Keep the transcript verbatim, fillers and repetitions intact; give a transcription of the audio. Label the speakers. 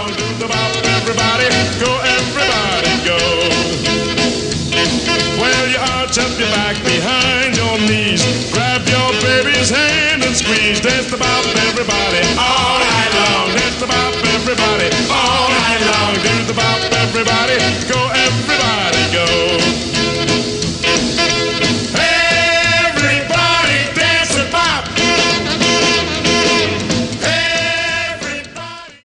Speaker 1: long. Do the bop, everybody, go, everybody, go. Well, you arch up your back behind your knees, grab your baby's hand and squeeze. Dance the bop, everybody, all night long. Dance the bop, everybody.